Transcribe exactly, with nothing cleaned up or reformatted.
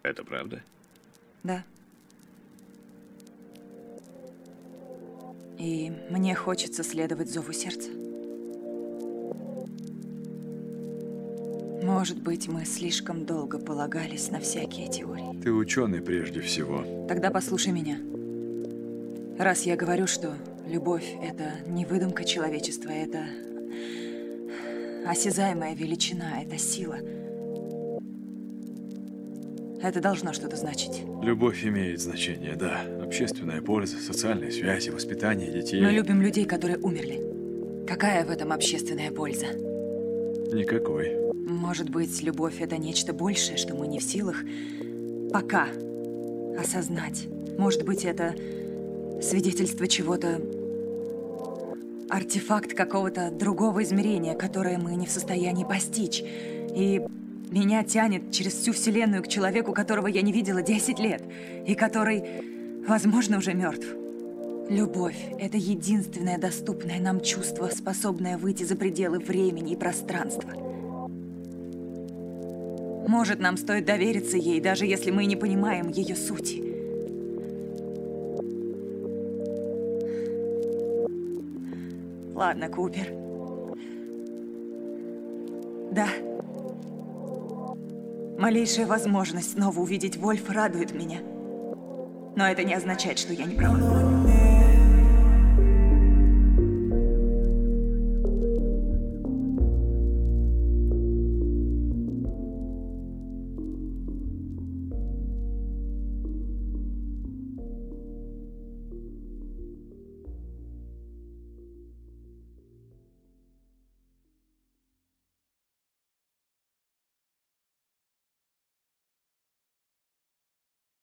Это правда? Да. И мне хочется следовать зову сердца. Может быть, мы слишком долго полагались на всякие теории. Ты ученый прежде всего. Тогда послушай меня. Раз я говорю, что любовь — это не выдумка человечества, это осязаемая величина, это сила. Это должно что-то значить. Любовь имеет значение, да. Общественная польза, социальные связи, воспитание детей. Мы любим людей, которые умерли. Какая в этом общественная польза? Никакой. Может быть, любовь — это нечто большее, что мы не в силах пока осознать. Может быть, это свидетельство чего-то, артефакт какого-то другого измерения, которое мы не в состоянии постичь. И меня тянет через всю вселенную к человеку, которого я не видела десять лет, и который, возможно, уже мертв. Любовь — это единственное доступное нам чувство, способное выйти за пределы времени и пространства. Может, нам стоит довериться ей, даже если мы не понимаем ее сути. Ладно, Купер. Да. Малейшая возможность снова увидеть Вольфа радует меня. Но это не означает, что я не права.